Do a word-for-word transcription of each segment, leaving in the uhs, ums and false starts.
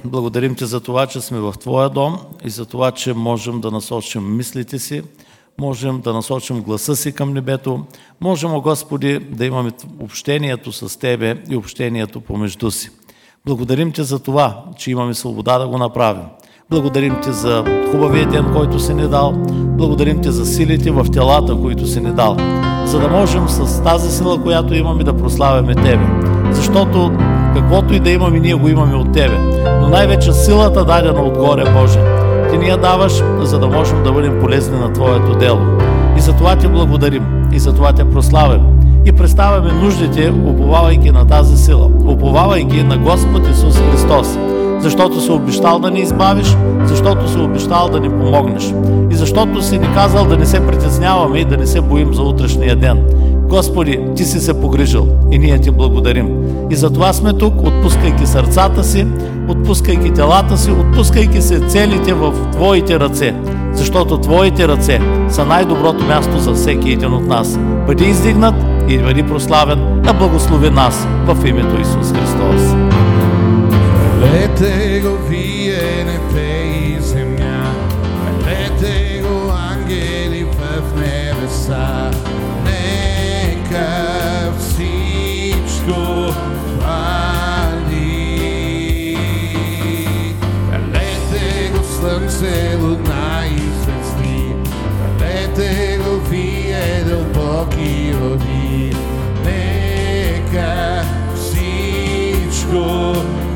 благодарим Ти за това, че сме в Твоя дом и за това, че можем да насочим мислите си, можем да насочим гласа си към небето, можем, о Господи, да имаме общението с Тебе и общението помежду си. Благодарим Ти за това, че имаме свобода да го направим. Благодарим Ти за хубавия ден, който си ни дал. Благодарим Ти за силите в телата, които си ни дал. За да можем с тази сила, която имаме, да прославяме Тебе. Защото каквото и да имаме, ние го имаме от Тебе. Но най-вече силата, дадена отгоре, Боже. Ти ни я даваш, за да можем да бъдем полезни на Твоето дело. И за това Ти благодарим. И за това Те прославяме. И представяме нуждите, уповавайки на тази сила. Уповавайки на Господ Исус Христос. Защото си обещал да ни избавиш, защото си обещал да ни помогнеш. И защото си ни казал да не се притесняваме и да не се боим за утрешния ден. Господи, Ти си се погрижил и ние Ти благодарим. И затова сме тук, отпускайки сърцата си, отпускайки телата си, отпускайки се целите в Твоите ръце. Защото Твоите ръце са най-доброто място за всеки един от нас. Бъди издигнат и бъди прославен, а благослови нас в името Исус Христос. Хвалете го вие, небе и земя, хвалете го ангели в небеса, нека всичко хвали. Хвалете го слънце, луна и звезди, хвалете го вие, дълбоки води, нека всичко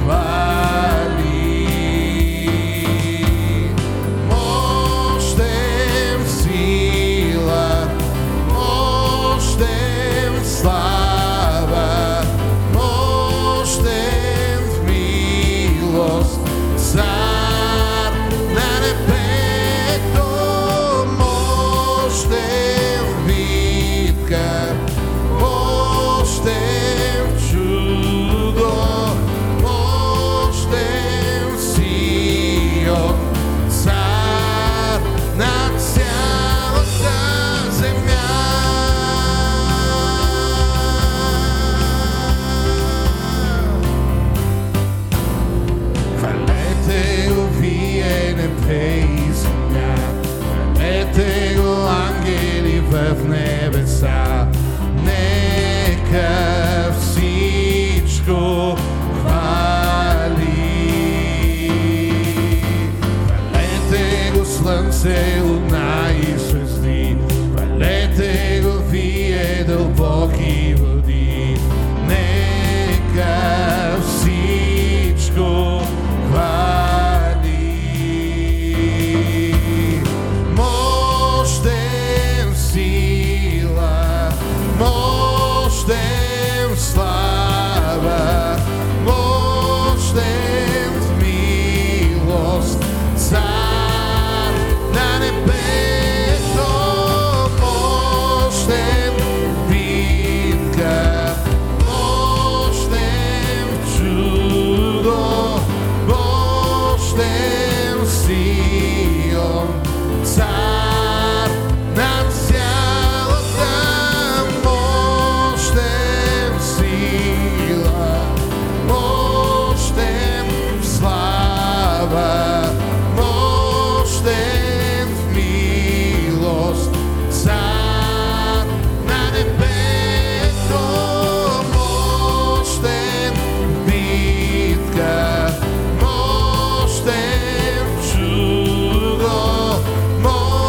в небеса, нека всичко хвали. Хвалете го слънце, луна и звезди, хвалете го вие, дълбоки води, нека всичко хвали. Мощен сила, мощен слава, мощен в милост, цар на небето, мощен в битка, мощен в чудо, мощен в Сион, цар над цялата, мощен в сила, мощен в слава, мощен в милост, цар на небето, мощен в битка, мощен в чудо, мощен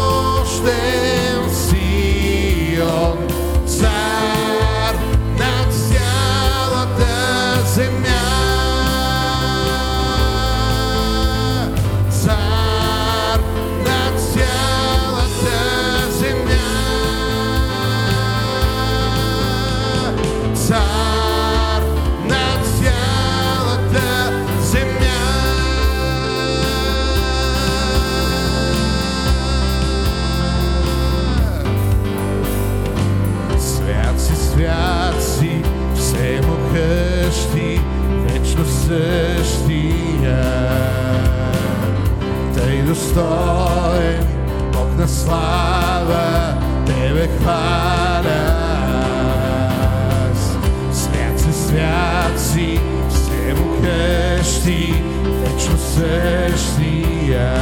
същия.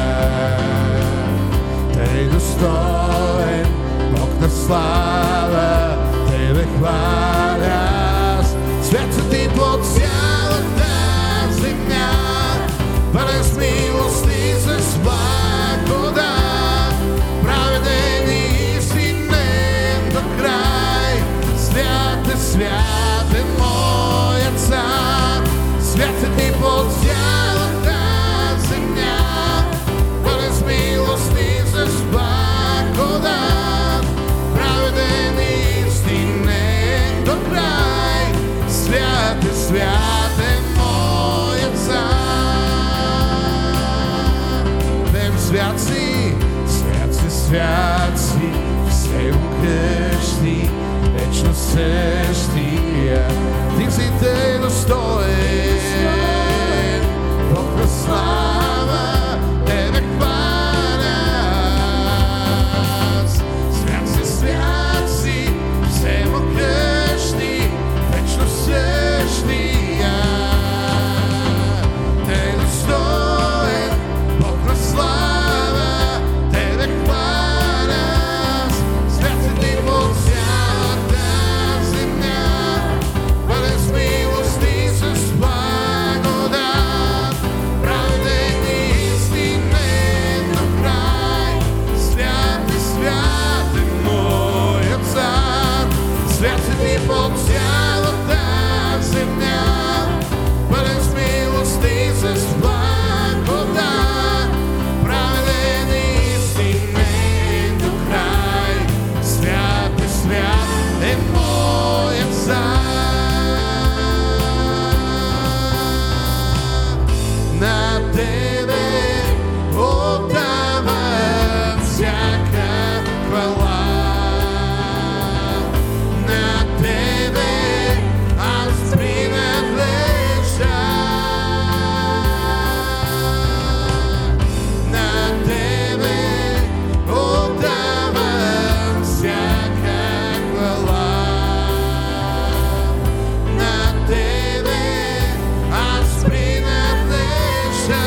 Тъй достоен, Бог на слава, Тебе хваля аз. Светът ти по цялата земя, пълен с милост и с благодат, праведен и истинен до край. Свят е, свят е моят цар, светът ти по цялата земя, пълен с милост и с благодат, праведен и истинен до край. Свят е, свят е моят цар. Бем свят си, свят си, свят си, все къщи, вечно същия. Ти си тъй достоен, Бог на слава, Тебе хваля аз. Свят си, свят си, все къщи, вечно същия. Тъй достоен, Бог на слава, Тебе хваля аз. Свят си ти по цялата земя, пълен с милост и с благодат, праведен и истинен до край. Свят е, свят е моят цар, свят си ти по цялата земя, пълен с милост и с благодат, праведен и истинен до край. Свят е, свят е моят цар. На Тебе отдавам всяка хвала. На Тебе аз принадлежа. На Тебе отдавам всяка хвала. На Тебе аз принадлежа.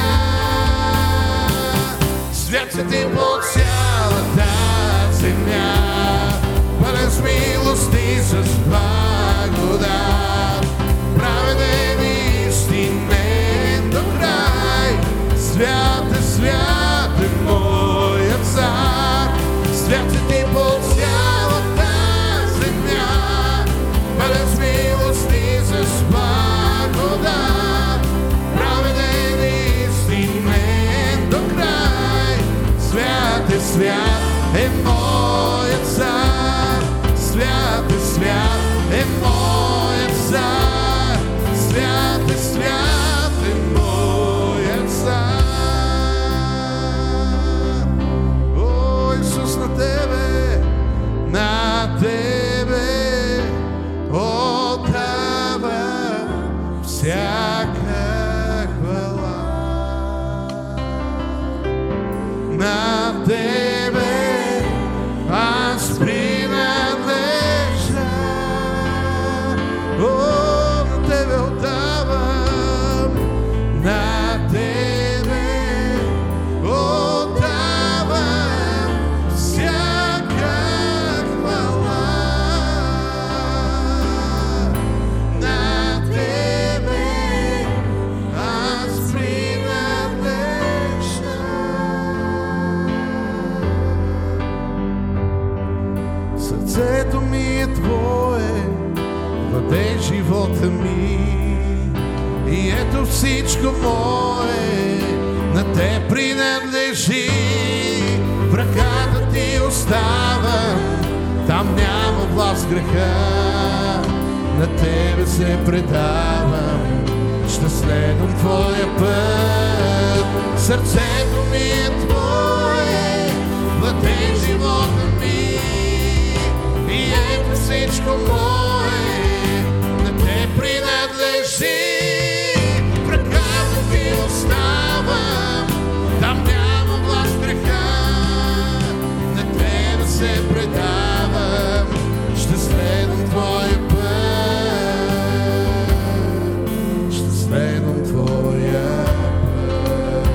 Свят си ти по цялата земя, пълен с милост и с благодат, праведен и истинен до край. Свят е, свят е моят цар, свят си ти по цялата земя, пълен с милост и с благодат, праведен и истинен до край. Свят е, свят е моят цар, свят е, свят е моят цар, свят е, свят е моят цар. О, Исус, на Тебе, на Тебе отдавам всяка хвала. На Тебе аз принадлежа. О, на Тебе отдавам, на Тебе отдавам всяка хвала. На Тебе аз принадлежа. Сърцето ми е Твое, владей живота ми, и ето всичко мое на Те принадлежи. В ръката Ти оставам, там няма власт греха, на Тебе се предавам, ще следвам Твоя път. Сърцето ми е Твое, владей живота ми, и ето всичко мое на Те принадлежи. В ръката Ти оставам, там няма власт греха, на Тебе се предавам, ще следвам Твоя път, ще следвам Твоя път.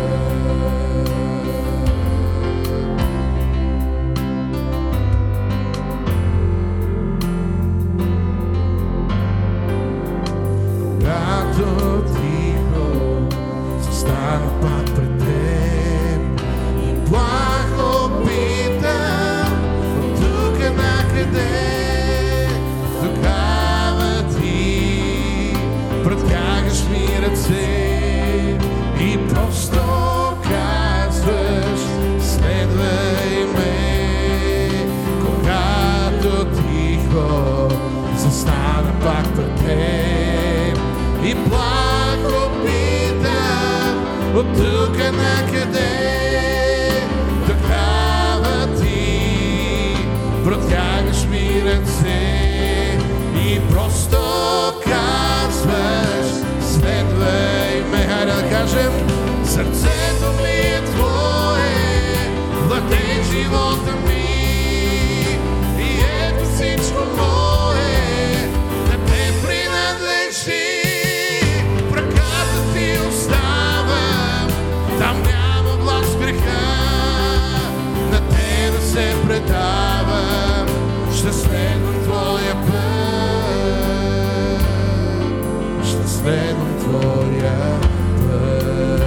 стана пак пред теб и плахо питам от тук накъде. Тогава ти протягаш ми ръце и просто казваш: следвай ме. Когато тихо застана пак пред теб и плахо питам от тук накъде. Тогава ти протягаш ми ръце и просто казваш: следвай ме. Хайде да кажем: сърцето ми е твое, владей живота ми и ето всичко мое да те принадлежи. В ръката ти оставам, там няма власт в греха, на тебе се предавам, ще следвам твоя път, ще следвам твоя път.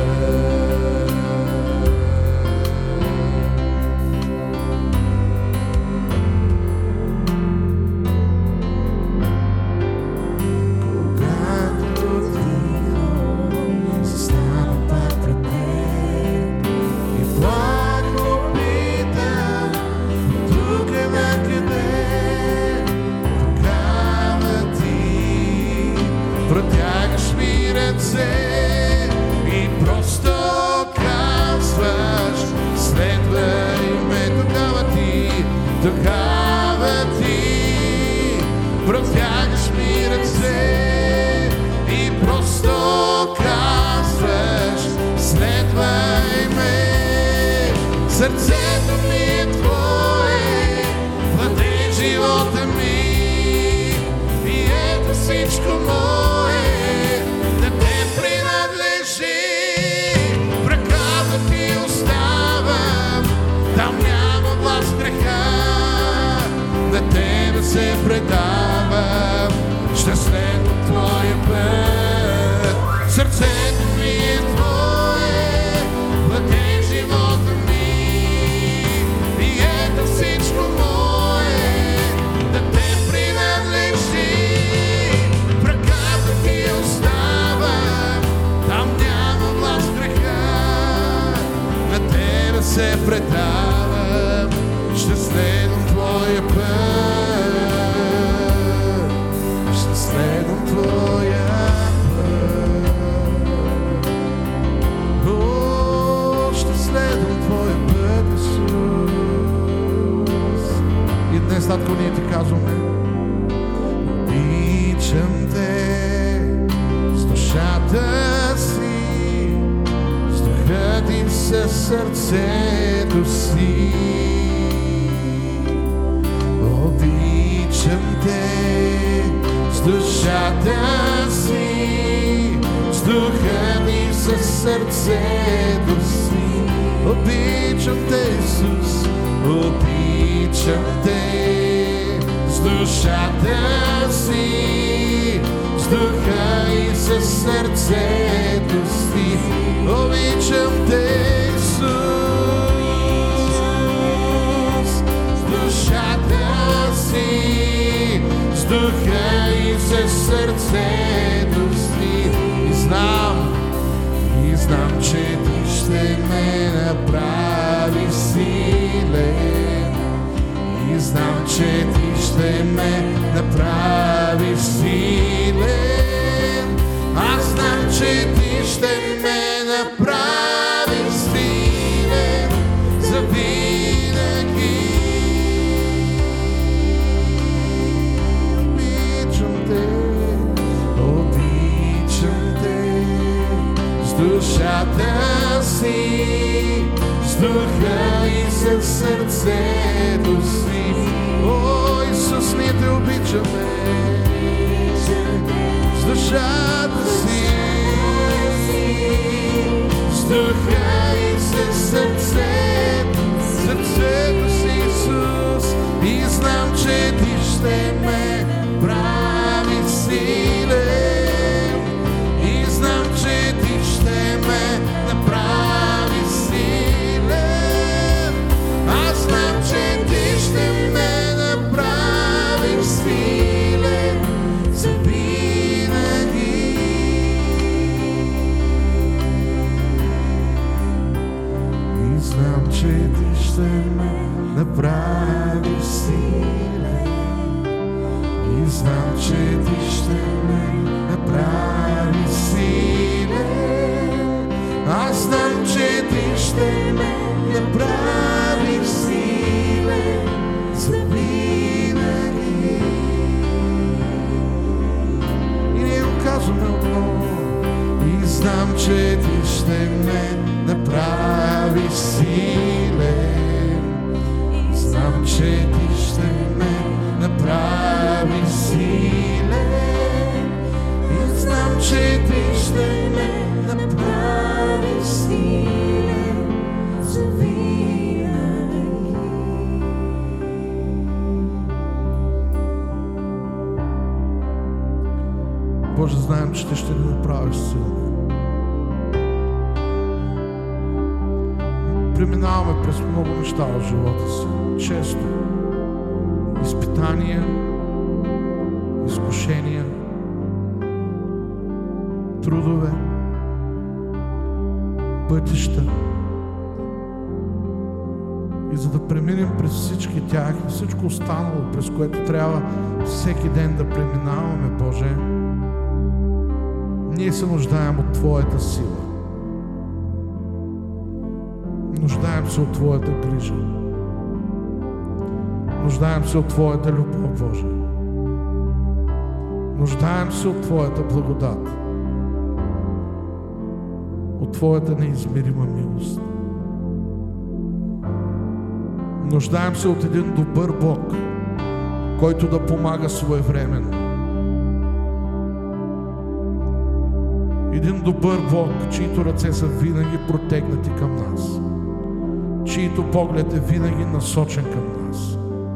Протягаш ми ръце и просто казваш: следвай ме. Тогава ти, тогава ти протягаш ми ръце и просто казваш: следвай ме. Сърцето ми е твое, владей живота ми и ето всичко мое да те принадлежи. В ръката ти оставам, там няма власт в греха, на тебе се предавам, ще следвам твоя път. Сърцето ми е твое, владей живота ми и ето всичко мое да те принадлежи. В ръката ти оставам, там няма власт в греха, на тебе се предавам, ще следвам твоя път, ще следвам твоя път. О, ще следвам твоя път, Исус. И днес, татко, ние ти казваме: обичам те с душата си, с духа ти, със сърцето си. Обичам те с душата си, с духа ти, със сърцето си. Обичам те, Исус, обичам те с душата си, с духа и със сърцето си. Обичам те, Исус, с душата си, с духа и със сърцето си. И знам, и знам, че ти ще ме направи силен. И знам, че ти ще ме направи силен. Аз знам, че ти ще ме направи силен завинаги. Обичам те, обичам те с душата си, с духа и със сърцето си. О, Исус, ние те обичаме с душата си, с духа и със сърцето, сърцето си, Исус. И знам, че ти ще ме прави силен. И знам, че ти ще ме направи че ти ще ме направиш силен. И знам, че ти ще ме направиш силен. Аз знам, че ти ще ме направиш силен завинаги. И ние го казваме отново. И знам, че ти ще ме направиш силен. Знам, че ти ще ме направиш силен. И знам, че ти ще ме направиш силен завинаги. Боже, знаем, че ти ще ни направиш силен. Преминаваме през много неща в живота си. Често. Изпитания, изкушения, трудове, пътища. И за да преминем през всички тях и всичко останало, през което трябва всеки ден да преминаваме, Боже, ние се нуждаем от Твоята сила. Нуждаем се от Твоята грижа. Нуждаем се от Твоята любов, Боже. Нуждаем се от Твоята благодат. От Твоята неизмерима милост. Нуждаем се от един добър Бог, който да помага своевременно. Един добър Бог, чието ръце са винаги протегнати към нас, чието поглед е винаги насочен към нас.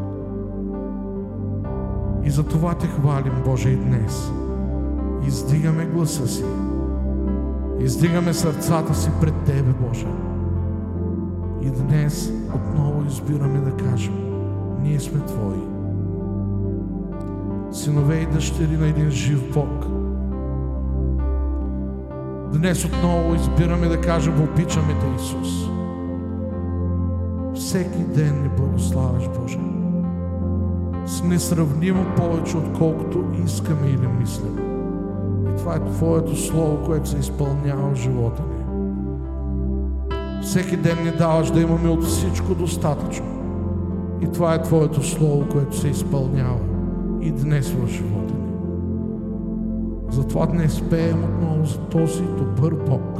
И за това Те хвалим, Боже, и днес. Издигаме гласа си, издигаме сърцата си пред Тебе, Боже. И днес отново избираме да кажем: ние сме Твои. Синове и дъщери на един жив Бог. Днес отново избираме да кажем: обичаме Те, Исус. Всеки ден ни благославяш, Боже, с несравнимо повече, отколкото искаме или мислим. И това е Твоето Слово, което се изпълнява в живота ни. Всеки ден ни даваш да имаме от всичко достатъчно. И това е Твоето Слово, което се изпълнява и днес в живота ни. Затова днес пеем отново за този добър Бог.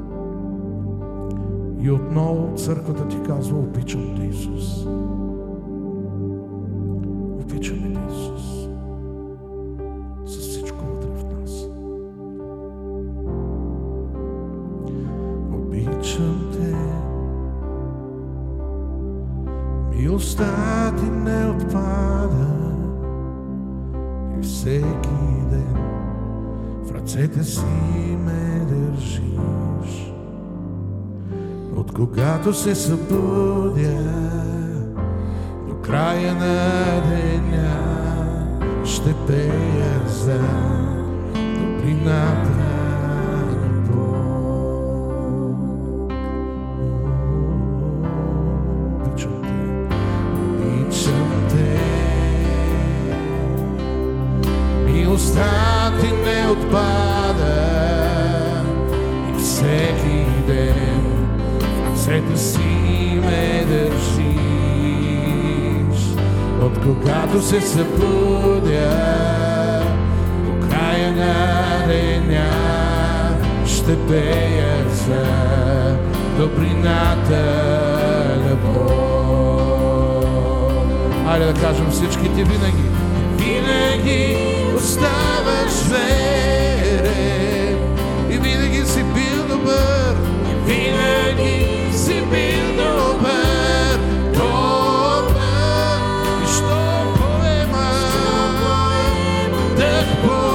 И отново църквата Ти казва: обичам Те, Исус. Обичаме Те, Исус, с всичко вътре в нас. Обичам Те, милостта Ти не отпада, и всеки ден в ръцете си ме държиш. От когато се събудя до края на деня, ще пея за добрината на Бог. Обичам Те, обичам Те, милостта Ти не отпада, и всеки ден ръцете си ме държиш. От когато се събудя до края на деня, ще пея за добрината на Бог. Хайде да кажем всички: Ти винаги, винаги оставаш верен и винаги си бил добър, и винаги си бил добър, добър. И що поема дъх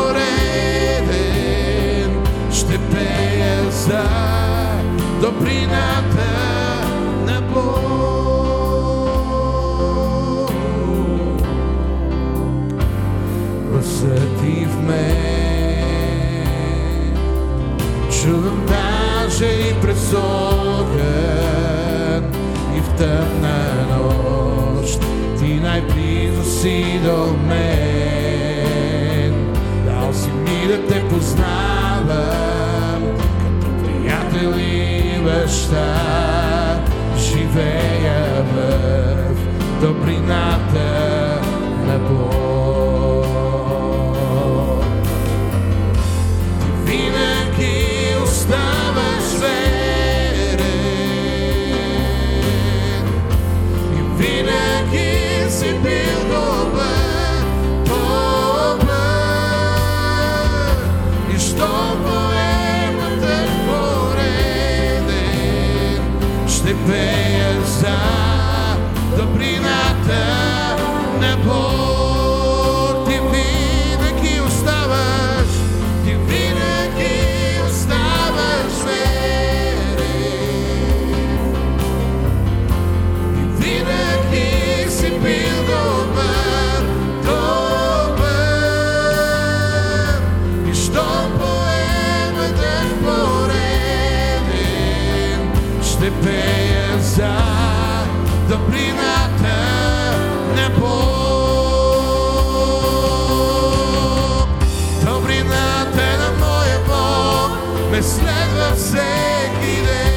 пореден, ще пея за добрината на Бог. Гласът Ти в мен чувам даже и през огън, и тъмна нощ, ти най-близо си до мен. Дал си ми да те познавам, като приятел и баща. Живея в добрината на Бог. Ти винаги оставаш верен и винаги си бил добър, добър. И щом поемът е пореден, ще пея за добрината на Бог. Ти винаги оставаш, ти винаги оставаш верен и винаги си бил добър, добър. И щом поемът е пореден, ще пея за добрината на Бог. Добрината на моя Бог ме следва всеки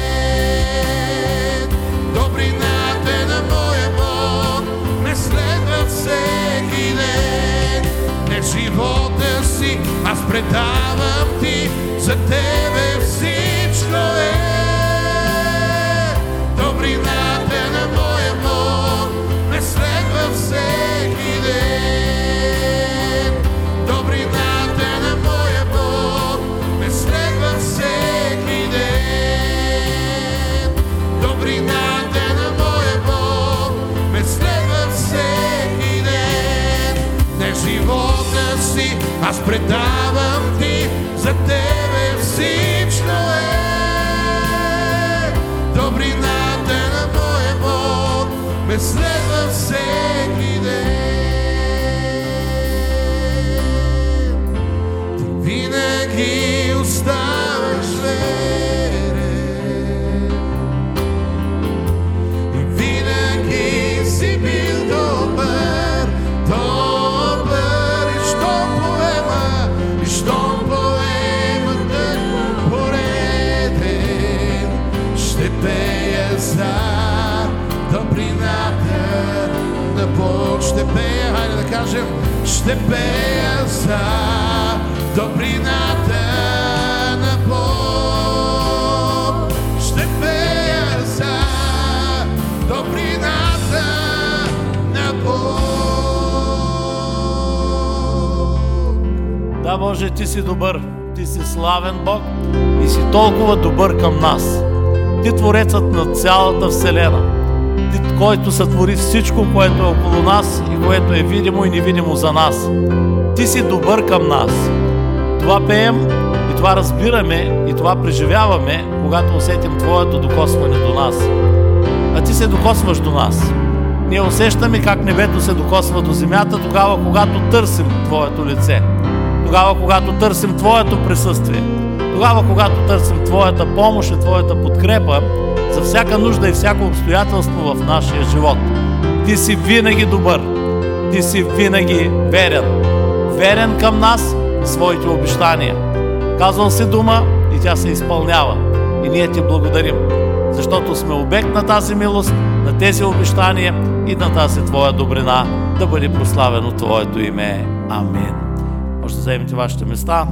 ден. Добрината на моя Бог ме следва всеки ден. Не живота си аз предавам ти, за тебе всичко е. Добрината на моя Бог ме следва всеки ден. Добрината на моя Бог ме следва всеки ден. Добрината на моя Бог ме следва всеки ден. Не живота си аз предавам ти, за тебе всичко е. Добрината на моя Бог ме следва всеки ден. Ти винаги оставаш верен и винаги си бил добър, добър. И щом поема, и щом поема тък пореден, ще пея за добрината на Бог. Ще пея, хайде да кажем, ще пея за добрината на Бог. Ще пея за добрината на Бог. Да, Боже, ти си добър, ти си славен Бог и си толкова добър към нас. Ти Творецът на цялата Вселена, Ти, който сътвори всичко, което е около нас и което е видимо и невидимо за нас. Ти си добър към нас. Това пеем и това разбираме и това преживяваме, когато усетим Твоето докосване до нас. А Ти се докосваш до нас. Ние усещаме как небето се докосва до земята тогава, когато търсим Твоето лице. Тогава, когато търсим Твоето присъствие. Тогава, когато търсим Твоята помощ и Твоята подкрепа за всяка нужда и всяко обстоятелство в нашия живот. Ти си винаги добър. Ти си винаги верен. Верен към нас и своите обещания. Казал си дума и тя се изпълнява. И ние Ти благодарим, защото сме обект на тази милост, на тези обещания и на тази Твоя добрина. Да бъде прославено Твоето име. Амин. Може да заемете вашите места.